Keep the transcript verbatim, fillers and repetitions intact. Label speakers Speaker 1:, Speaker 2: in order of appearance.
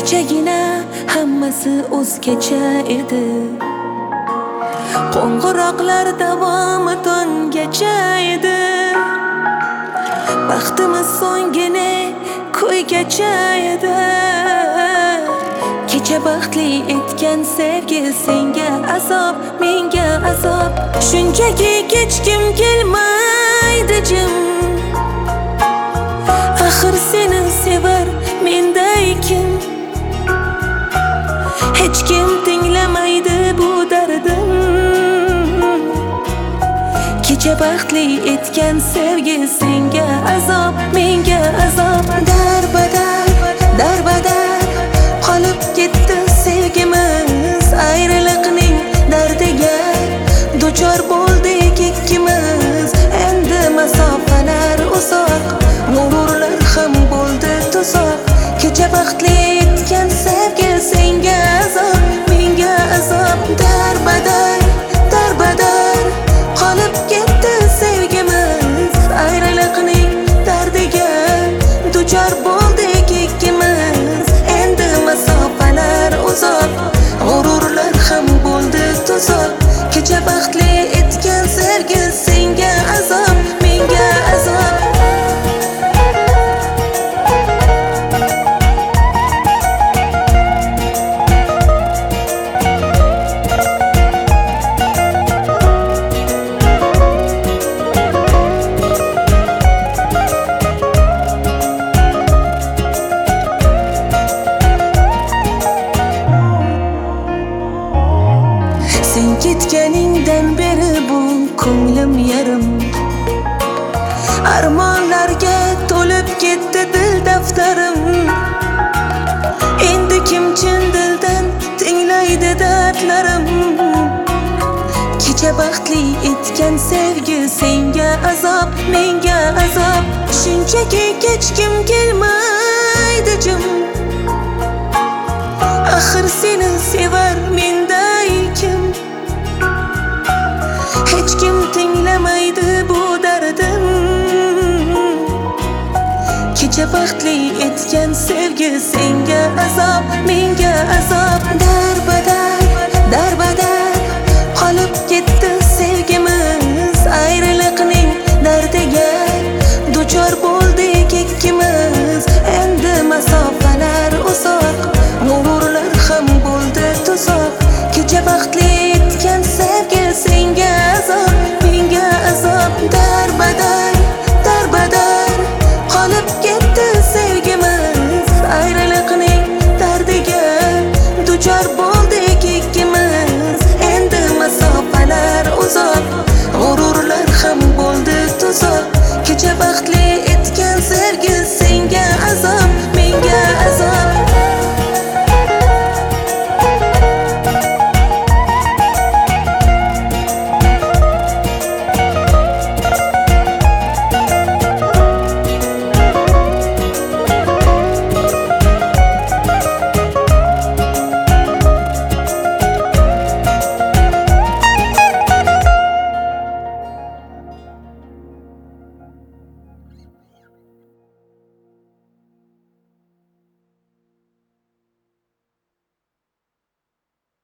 Speaker 1: Kechagina hammasi o'zgacha edi. Qo'ng'iroqlar davomi tongacha edi. Baxtimiz so'nggina ko'ygacha edi. Kecha baxtli etgan sevgi senga azob, menga azob. Shunchaki kechkim kelmaydi jim. Axir seni sevar menday kim? Hech kim tinglamaydi bu dardim. Kecha baxtli etgan sevgi senga azob, menga azob. Darbadar, darbadar qolib ketdi sevgimiz. Ayriliqning dardiga duchor bo'ldik ikkimiz. Endi masofalar uzoq, g'ururlar ham bo'ldi tuzoq. Kecha baxtli etgan sevgi senga azob, menga azob. Darbadar, darbadar qolib ketdi sevgimiz. Ayriliqning dardiga duchor bo'ldik ikkimiz. Endi masofalar uzoq, g'ururlar ham bo'ldi tuzoq. Kecha baxtli etgan sevgi senga azob, menga azob. Sen ketganingdan beri bu ko'nglim yarim. Armonlarga to'lib ketdi dil daftarim. Endi kim chin dildan tinglaydi dardlarim? Kecha baxtli etgan sevgi senga azob, menga azob. Shunchaki kechkim kelmaydi jim. Axir seni sevar menday kim? Hech kim tinglamaydi bu dardim. Kecha baxtli etgan sevgi senga azob, menga azob.